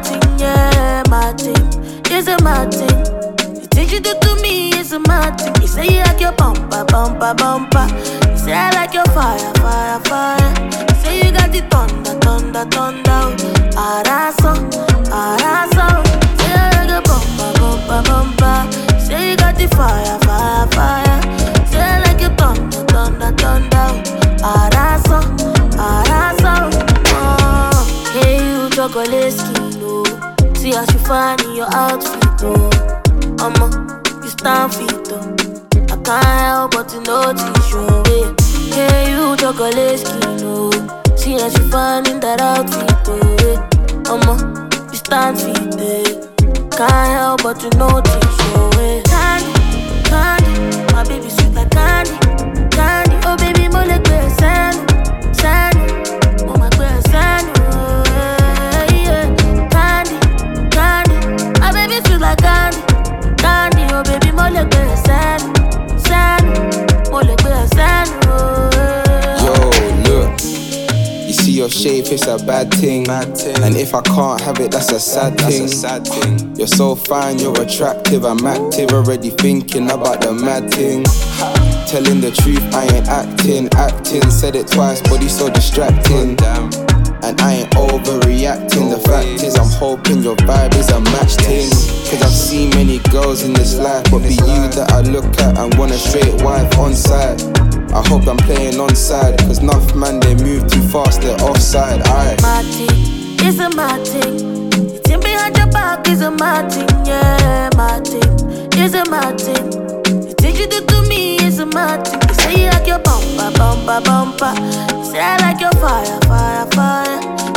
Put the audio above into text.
thing, yeah, my thing. It's a my thing. The things you do to me is a my thing. You say you like your bumper, bumper, bumper. You say I like your fire, fire, fire. You say you got the thunder, thunder, thunder. Araso, araso. Say I like your bumper, bumper, bumper. You say you got the fire, fire, fire. Say I like your thunder, thunder, thunder. Araso, araso. Hey, you chocolate skin, oh. See how she fine in your outfit, oh. You stand fit, oh. I can't help but to notice your way. Hey, you chocolate skin, oh. See how she fine in that outfit, oh. You stand fit, eh. Can't help but to notice your way. Candy, candy, my baby sweet like candy, candy. Oh baby, more like sand, sand. Oh my girl, sand. Like candy, candy, oh baby, more like sand, sand, more like sand. Yo, look, you see your shape, it's a bad thing. And if I can't have it, that's a sad thing. You're so fine, you're attractive, I'm active, already thinking about the mad thing. Telling the truth, I ain't acting. Said it twice, body so distracting. And I ain't overreacting. The fact is I'm hoping your vibe is a match thing. Cause I've seen many girls in this life, but be you that I look at and want a straight wife on side. I hope I'm playing on side, cause enough man, they move too fast, they're offside. Aye. My thing, it's a my thing. The thing behind your back is a my thing, yeah, my thing, it's a my thing. The things you do to me is a my thing. You say you like your bumper, bumper, bumper. You say I like your fire, fire, fire.